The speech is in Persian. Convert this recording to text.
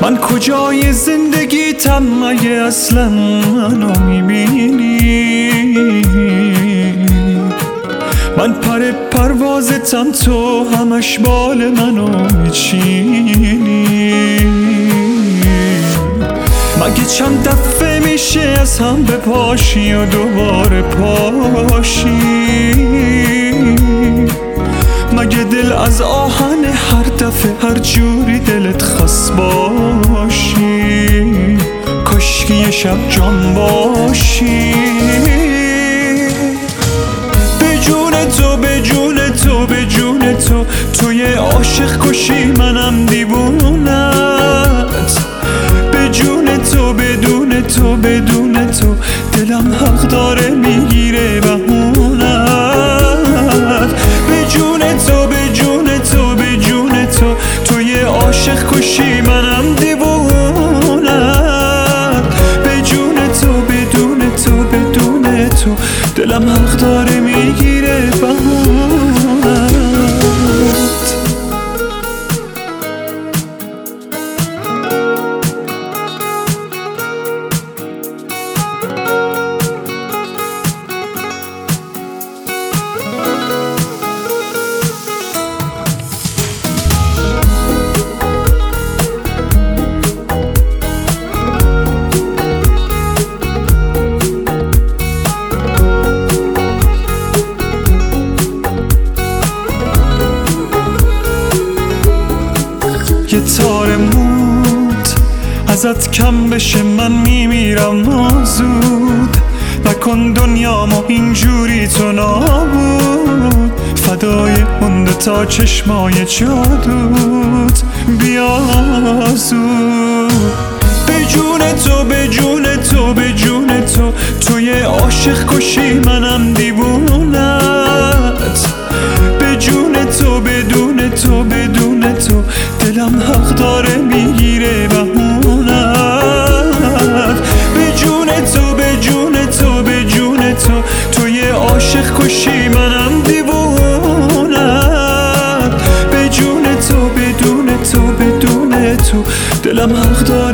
من کجای زندگیتم مگه اصلا منو میبینی؟ من پر پروازتم تو همش بال منو میچینی. مگه چند دفعه میشه از هم بپاشی و دوباره پاشی؟ مگه دل از آهن هر دفعه هر جوری دلت خواست باشی؟ کاشکی یه شب جان باشی. به جون تو به جون تو به جون تو، تو یه عاشق کشی منم دیوونت. به جون تو بدون تو بدون تو دلم حق داره میگیره بهونت. به جون تو به جون تو به جون تو، تو یه عاشق کشی منم دیوونت. به جون تو بدون تو بدون تو دلم حق داره میگیره بهونت. یه تار موت ازت کم بشه من میمیرم زود. نکن دنیامو اینجوری تو نابود. فدای اون تا چشمای جادوت بیا زود. به جون تو به جون تو به جون تو، تو یه عاشق کشی منم دیوونت. به جون تو بدون تو بدون تو دلم حق داره میگیره بهونت. به جون تو به جون تو به جون تو، تو یه عاشق کشی منم دیوونت. به جون تو بدون تو بدون تو دلم حق داره